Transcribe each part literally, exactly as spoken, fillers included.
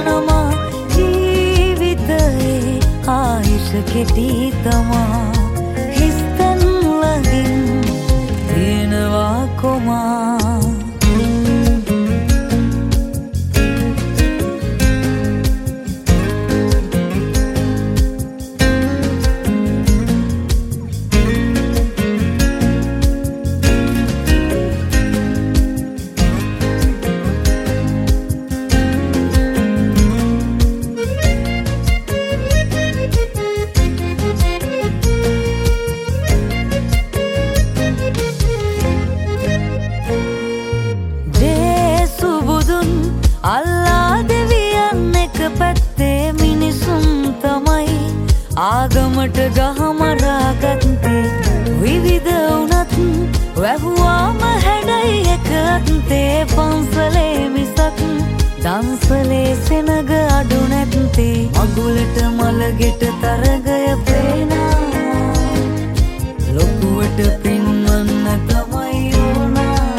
දනනවා ජීවිතයේ ආයුෂ කෙටි තමා හිස්තැන් ළඟින් තියෙනවා කොමා අල්ලා දෙවියන් එක පැත්තේ මිනිසුන් තමයි ආගමට ගහමරා ගත්තේ විවිධ වුණත් වැහුවාම හැඩයි එක අත්තේ පන්සලේ මිසක් දන්සලේ සෙනග අඩු නැත්තේ මගුලට මලගෙට තරගය පේනා ලොකුවට පින්වන්න තමයි ඕනා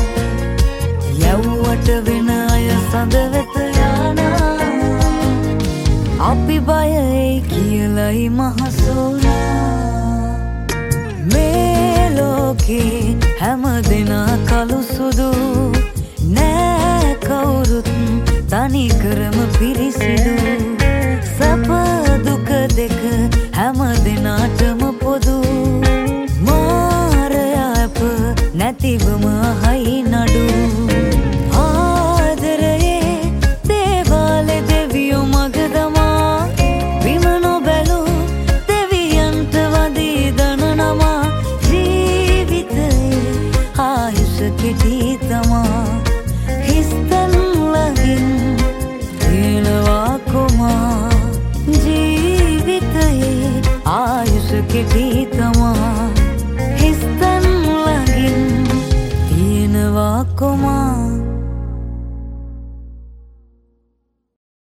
යව්වට වෙන සඳ වෙත යනා අපි බයයි කියලයි මහසෝනා මේ ලෝකේ හැම දෙනා කළු සුදු නෑ කවුරුත් තනි කරම පිරිසිදු සැප දුක දෙක හැම දෙනාටම පොදු මාරයා අප නැතිවම හයි නඩු කෙටි තමා හිස්තැන් ළඟින් තියෙනවා කොමා ජීවිතයේ ආයුෂ කෙටි තමා හිස්තැන් ළඟින් තියෙනවා කොමා